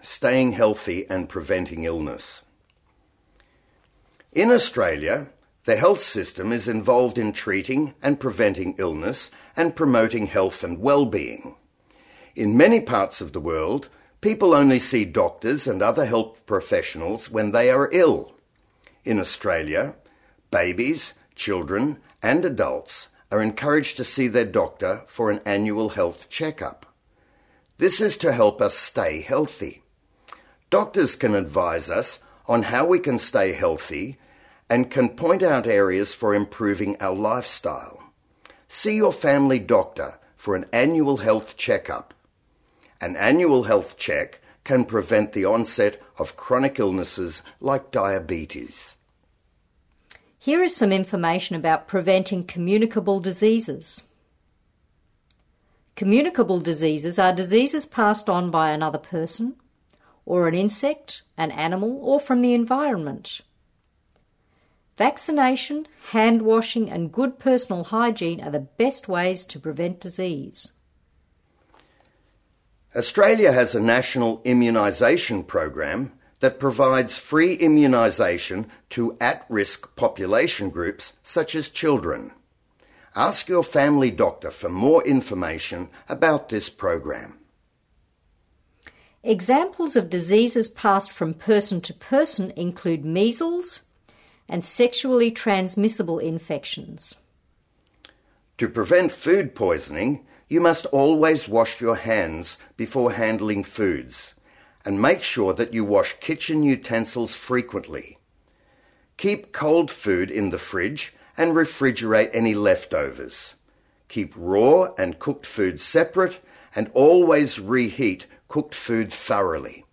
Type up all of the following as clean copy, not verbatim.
staying healthy and preventing illness. In Australia, the health system is involved in treating and preventing illness and promoting health and well-being. In many parts of the world, people only see doctors and other health professionals when they are ill. In Australia, babies, children and adults are encouraged to see their doctor for an annual health checkup. This is to help us stay healthy. Doctors can advise us on how we can stay healthy and can point out areas for improving our lifestyle. See your family doctor for an annual health checkup. An annual health check can prevent the onset of chronic illnesses like diabetes. Here is some information about preventing communicable diseases. Communicable diseases are diseases passed on by another person, or an insect, an animal, or from the environment. Vaccination, hand washing, and good personal hygiene are the best ways to prevent disease. Australia has a national immunisation program that provides free immunisation to at-risk population groups such as children. Ask your family doctor for more information about this program. Examples of diseases passed from person to person include measles and sexually transmissible infections. To prevent food poisoning, you must always wash your hands before handling foods, and make sure that you wash kitchen utensils frequently. Keep cold food in the fridge and refrigerate any leftovers. Keep raw and cooked food separate and always reheat cooked food thoroughly.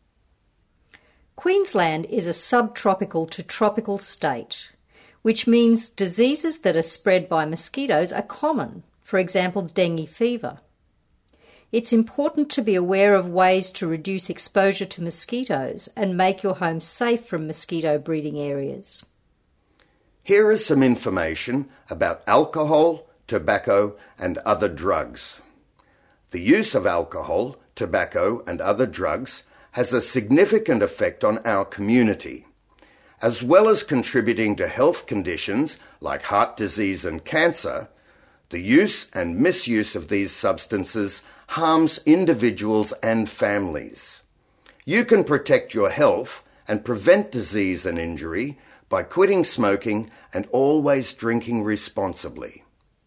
Queensland is a subtropical to tropical state, which means diseases that are spread by mosquitoes are common, for example dengue fever. It's important to be aware of ways to reduce exposure to mosquitoes and make your home safe from mosquito breeding areas. Here is some information about alcohol, tobacco and other drugs. The use of alcohol, tobacco and other drugs has a significant effect on our community. As well as contributing to health conditions like heart disease and cancer, the use and misuse of these substances harms individuals and families. You can protect your health and prevent disease and injury by quitting smoking and always drinking responsibly.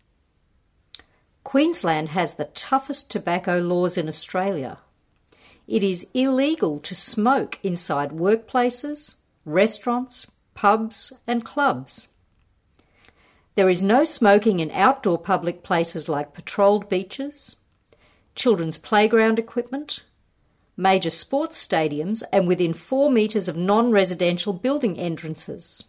Queensland has the toughest tobacco laws in Australia. It is illegal to smoke inside workplaces, restaurants, pubs and clubs. There is no smoking in outdoor public places like patrolled beaches, children's playground equipment, major sports stadiums and within 4 metres of non-residential building entrances.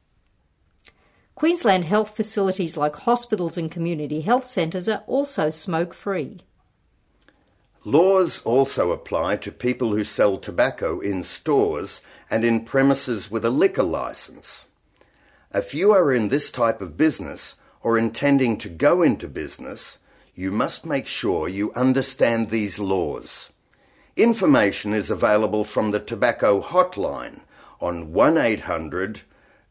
Queensland health facilities like hospitals and community health centres are also smoke-free. Laws also apply to people who sell tobacco in stores and in premises with a liquor licence. If you are in this type of business or intending to go into business, you must make sure you understand these laws. Information is available from the Tobacco Hotline on 1800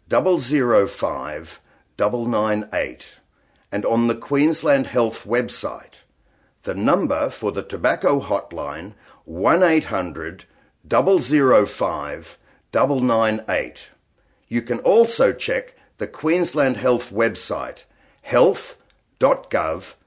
005 998 and on the Queensland Health website. The number for the Tobacco Hotline 1800 005 998. You can also check the Queensland Health website, health.gov.au.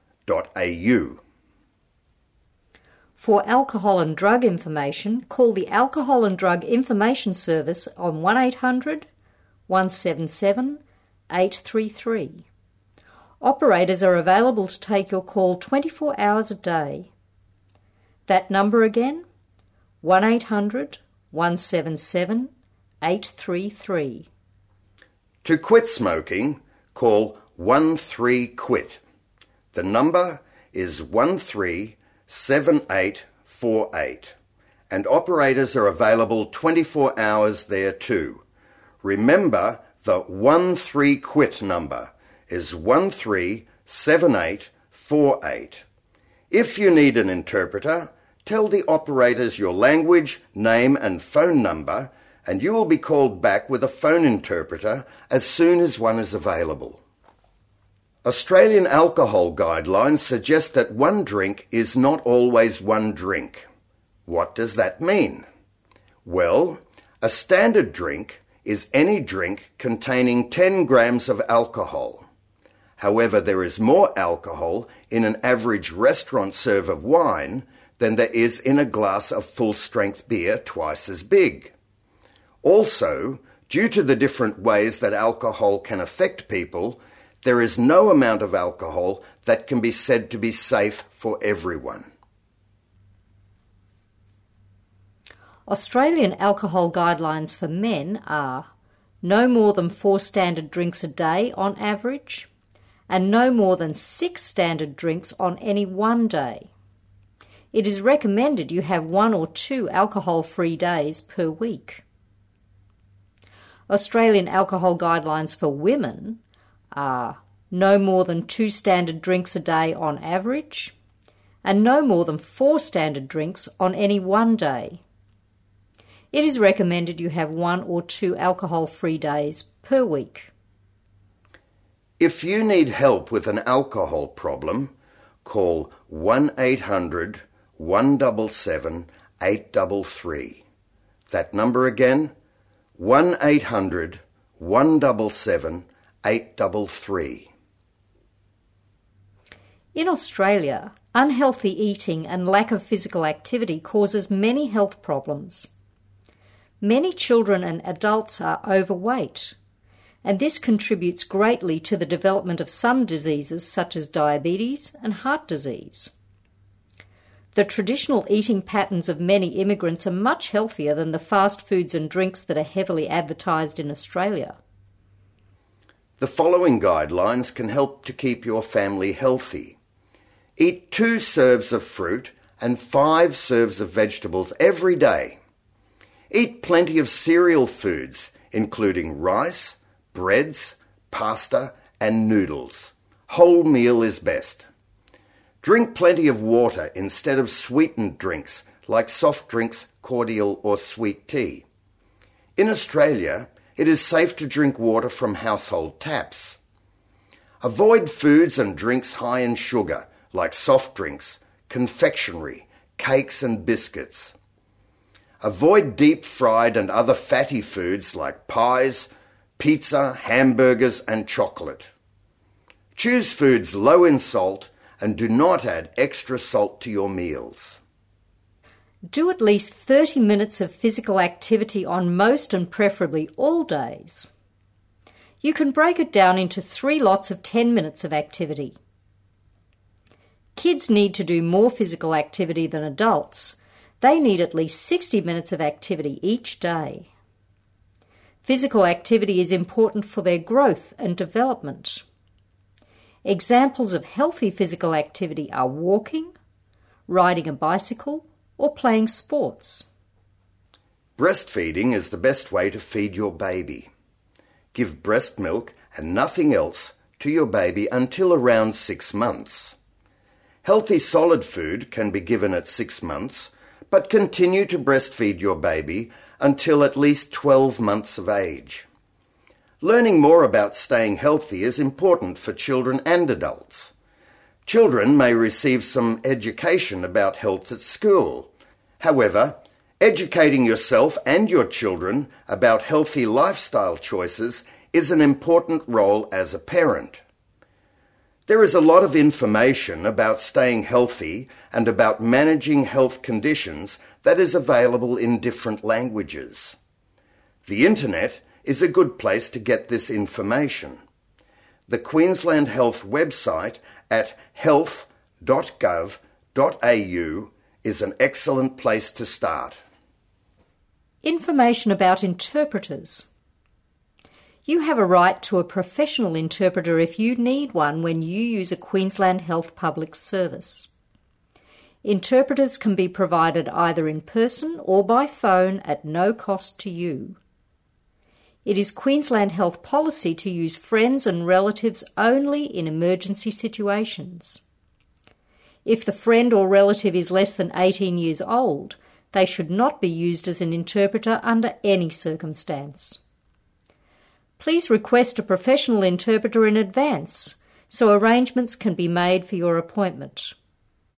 For alcohol and drug information, call the Alcohol and Drug Information Service on 1800 177 833. Operators are available to take your call 24 hours a day. That number again, 1800 177 833. To quit smoking, call 13QUIT. The number is 137848 and operators are available 24 hours there too. Remember, the 13QUIT number is 137848. If you need an interpreter, Tell the operators your language, name and phone number, and you will be called back with a phone interpreter as soon as one is available. Australian alcohol guidelines suggest that one drink is not always one drink. What does that mean? Well, a standard drink is any drink containing 10 grams of alcohol. However, there is more alcohol in an average restaurant serve of wine than there is in a glass of full-strength beer twice as big. Also, due to the different ways that alcohol can affect people, there is no amount of alcohol that can be said to be safe for everyone. Australian alcohol guidelines for men are no more than 4 standard drinks a day on average, and no more than 6 standard drinks on any one day. It is recommended you have 1 or 2 alcohol-free days per week. Australian alcohol guidelines for women are no more than 2 standard drinks a day on average, and no more than 4 standard drinks on any one day. It is recommended you have 1 or 2 alcohol-free days per week. If you need help with an alcohol problem, call 1-800-177-833. That number again, 1-800-177-833. In Australia, unhealthy eating and lack of physical activity causes many health problems. Many children and adults are overweight, and this contributes greatly to the development of some diseases such as diabetes and heart disease. The traditional eating patterns of many immigrants are much healthier than the fast foods and drinks that are heavily advertised in Australia. The following guidelines can help to keep your family healthy. Eat 2 serves of fruit and 5 serves of vegetables every day. Eat plenty of cereal foods, including rice, breads, pasta and noodles. Whole meal is best. Drink plenty of water instead of sweetened drinks like soft drinks, cordial or sweet tea. In Australia, it is safe to drink water from household taps. Avoid foods and drinks high in sugar like soft drinks, confectionery, cakes and biscuits. Avoid deep-fried and other fatty foods like pies, pizza, hamburgers and chocolate. Choose foods low in salt and do not add extra salt to your meals. Do at least 30 minutes of physical activity on most and preferably all days. You can break it down into 3 lots of 10 minutes of activity. Kids need to do more physical activity than adults. They need at least 60 minutes of activity each day. Physical activity is important for their growth and development. Examples of healthy physical activity are walking, riding a bicycle, or playing sports. Breastfeeding is the best way to feed your baby. Give breast milk and nothing else to your baby until around 6 months. Healthy solid food can be given at 6 months, but continue to breastfeed your baby until at least 12 months of age. Learning more about staying healthy is important for children and adults. Children may receive some education about health at school. However, educating yourself and your children about healthy lifestyle choices is an important role as a parent. There is a lot of information about staying healthy and about managing health conditions that is available in different languages. The internet is a good place to get this information. The Queensland Health website at health.gov.au is an excellent place to start. Information about interpreters. You have a right to a professional interpreter if you need one when you use a Queensland Health public service. Interpreters can be provided either in person or by phone at no cost to you. It is Queensland Health policy to use friends and relatives only in emergency situations. If the friend or relative is less than 18 years old, they should not be used as an interpreter under any circumstance. Please request a professional interpreter in advance so arrangements can be made for your appointment.